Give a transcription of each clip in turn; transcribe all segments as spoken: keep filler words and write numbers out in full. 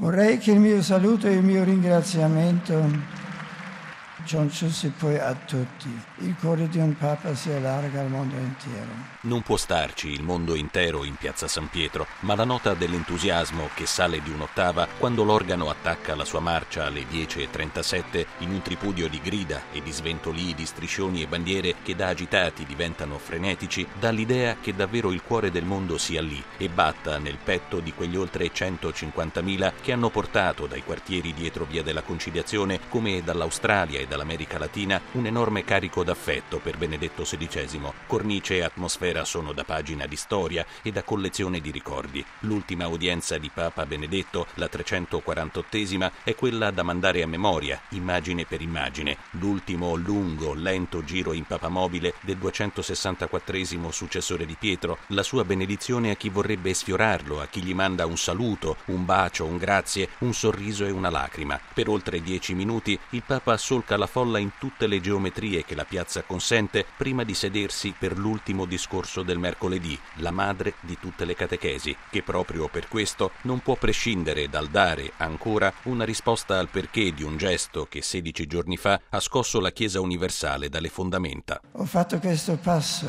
Vorrei che il mio saluto e il mio ringraziamento giuncesse poi a tutti. Il cuore di un Papa si allarga al mondo intero. Non può starci il mondo intero in piazza San Pietro, ma la nota dell'entusiasmo che sale di un'ottava quando l'organo attacca la sua marcia alle dieci e trentasette in un tripudio di grida e di sventolii di striscioni e bandiere che da agitati diventano frenetici, dà l'idea che davvero il cuore del mondo sia lì e batta nel petto di quegli oltre centocinquantamila che hanno portato dai quartieri dietro Via della Conciliazione, come dall'Australia e dall'America Latina, un enorme carico d'affetto per Benedetto sedicesimo. Cornice e atmosfera sono da pagina di storia e da collezione di ricordi. L'ultima udienza di Papa Benedetto, la trecentoquarantottesima, è quella da mandare a memoria, immagine per immagine. L'ultimo lungo, lento giro in papamobile del duecentosessantaquattresimo successore di Pietro, la sua benedizione a chi vorrebbe sfiorarlo, a chi gli manda un saluto, un bacio, un grazie, un sorriso e una lacrima. Per oltre dieci minuti il Papa solca la folla in tutte le geometrie che la piazza consente prima di sedersi per l'ultimo discorso del mercoledì, la madre di tutte le catechesi, che proprio per questo non può prescindere dal dare ancora una risposta al perché di un gesto che sedici giorni fa ha scosso la Chiesa universale dalle fondamenta. Ho fatto questo passo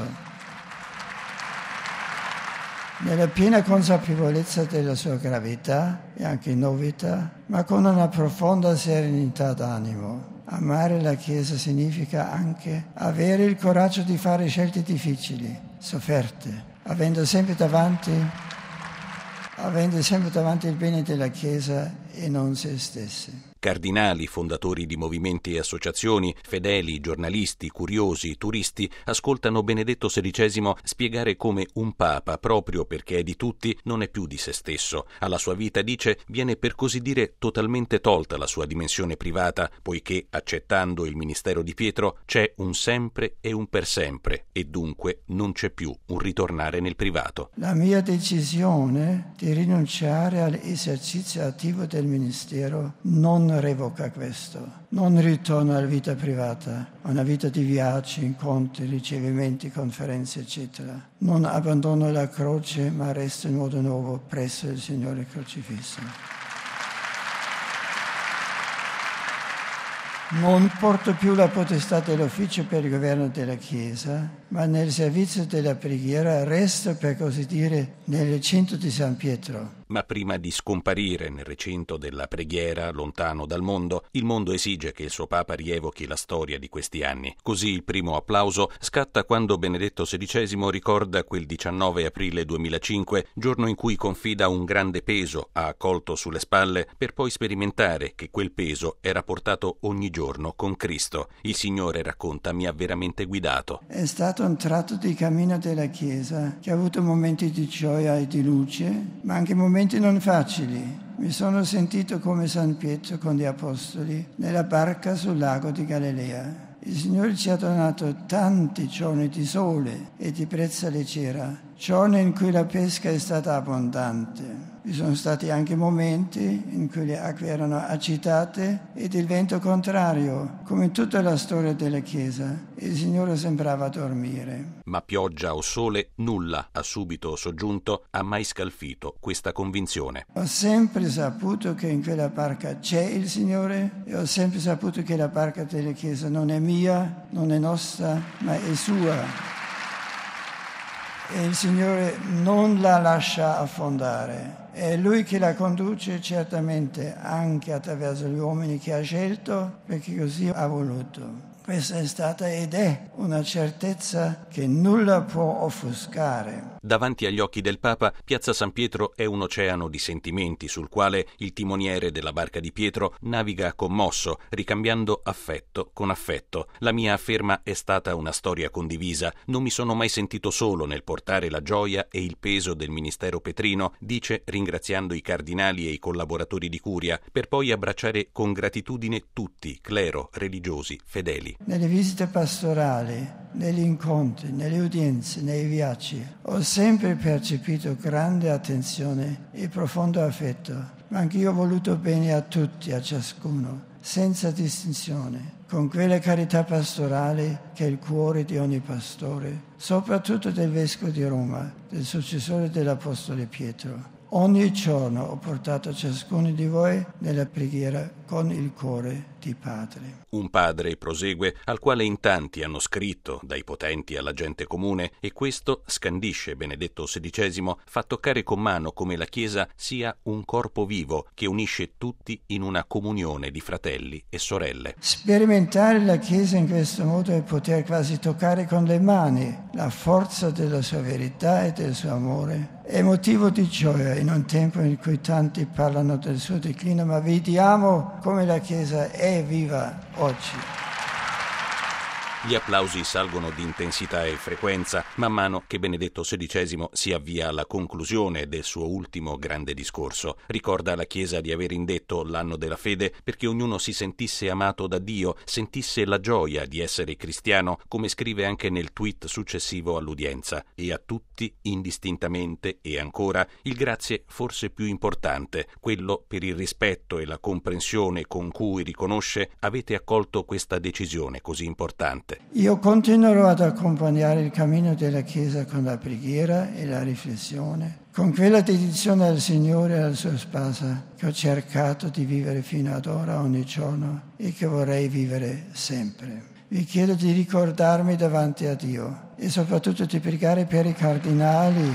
nella piena consapevolezza della sua gravità e anche novità, ma con una profonda serenità d'animo. Amare la Chiesa significa anche avere il coraggio di fare scelte difficili, sofferte, avendo sempre davanti, avendo sempre davanti il bene della Chiesa e non se stessi. Cardinali, fondatori di movimenti e associazioni, fedeli, giornalisti, curiosi, turisti ascoltano Benedetto sedicesimo spiegare come un Papa, proprio perché è di tutti, non è più di se stesso. Alla sua vita, dice, viene per così dire totalmente tolta la sua dimensione privata, poiché, accettando il ministero di Pietro, c'è un sempre e un per sempre, e dunque non c'è più un ritornare nel privato. La mia decisione di rinunciare all'esercizio attivo del ministero non revoca questo, non ritorna alla vita privata, a una vita di viaggi, incontri, ricevimenti, conferenze, eccetera. Non abbandono la croce, ma resto in modo nuovo presso il Signore crocifisso. Non porto più la potestà dell'ufficio per il governo della Chiesa, ma nel servizio della preghiera resto, per così dire, nel recinto di San Pietro. Ma prima di scomparire nel recinto della preghiera, lontano dal mondo, il mondo esige che il suo Papa rievochi la storia di questi anni. Così il primo applauso scatta quando Benedetto sedicesimo ricorda quel diciannove aprile duemilacinque, giorno in cui confida un grande peso ha accolto sulle spalle, per poi sperimentare che quel peso era portato ogni giorno con Cristo. Il Signore, racconta, mi ha veramente guidato. È stato un tratto di cammino della Chiesa che ha avuto momenti di gioia e di luce, ma anche momenti non facili. Mi sono sentito come San Pietro con gli Apostoli nella barca sul lago di Galilea. Il Signore ci ha donato tanti giorni di sole e di brezza leggera, giorni in cui la pesca è stata abbondante. Vi sono stati anche momenti in cui le acque erano agitate ed il vento contrario, come in tutta la storia della Chiesa. Il Signore sembrava dormire. Ma pioggia o sole, nulla ha subito soggiunto, ha mai scalfito questa convinzione. Ho sempre saputo che in quella barca c'è il Signore e ho sempre saputo che la barca della Chiesa non è mia, non è nostra, ma è sua. E il Signore non la lascia affondare. È Lui che la conduce certamente anche attraverso gli uomini che ha scelto, perché così ha voluto. Questa è stata ed è una certezza che nulla può offuscare. Davanti agli occhi del Papa, Piazza San Pietro è un oceano di sentimenti sul quale il timoniere della barca di Pietro naviga commosso, ricambiando affetto con affetto. La mia, afferma, è stata una storia condivisa. Non mi sono mai sentito solo nel portare la gioia e il peso del ministero petrino, dice, ringraziando i cardinali e i collaboratori di curia, per poi abbracciare con gratitudine tutti, clero, religiosi, fedeli. Nelle visite pastorali, negli incontri, nelle udienze, nei viaggi, ho sempre percepito grande attenzione e profondo affetto, ma anch'io ho voluto bene a tutti, a ciascuno, senza distinzione, con quella carità pastorale che è il cuore di ogni pastore, soprattutto del Vescovo di Roma, del successore dell'Apostolo Pietro. Ogni giorno ho portato ciascuno di voi nella preghiera con il cuore di padre. Un padre, prosegue, al quale in tanti hanno scritto, dai potenti alla gente comune, e questo, scandisce Benedetto sedicesimo, fa toccare con mano come la Chiesa sia un corpo vivo che unisce tutti in una comunione di fratelli e sorelle. Sperimentare la Chiesa in questo modo è poter quasi toccare con le mani la forza della sua verità e del suo amore. È motivo di gioia in un tempo in cui tanti parlano del suo declino, ma vediamo come la Chiesa è viva oggi. Gli applausi salgono di intensità e frequenza man mano che Benedetto sedicesimo si avvia alla conclusione del suo ultimo grande discorso. Ricorda alla Chiesa di aver indetto l'anno della fede perché ognuno si sentisse amato da Dio, sentisse la gioia di essere cristiano, come scrive anche nel tweet successivo all'udienza, e a tutti indistintamente e ancora il grazie forse più importante, quello per il rispetto e la comprensione con cui riconosce avete accolto questa decisione così importante. Io continuerò ad accompagnare il cammino della Chiesa con la preghiera e la riflessione, con quella dedizione al Signore e alla sua sposa che ho cercato di vivere fino ad ora ogni giorno e che vorrei vivere sempre. Vi chiedo di ricordarmi davanti a Dio e soprattutto di pregare per i cardinali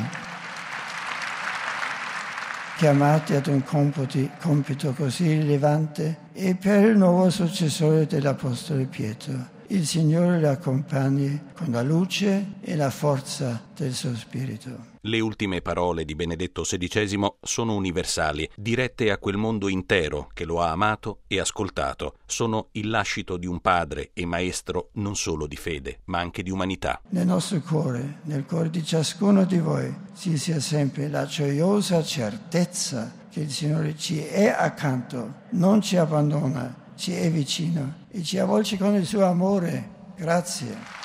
chiamati ad un compito, compito così rilevante e per il nuovo successore dell'Apostolo Pietro. Il Signore lo accompagni con la luce e la forza del suo spirito. Le ultime parole di Benedetto sedicesimo sono universali, dirette a quel mondo intero che lo ha amato e ascoltato. Sono il lascito di un padre e maestro non solo di fede, ma anche di umanità. Nel nostro cuore, nel cuore di ciascuno di voi, ci sia sempre la gioiosa certezza che il Signore ci è accanto, non ci abbandona, ci è vicino e ci avvolge con il suo amore. Grazie.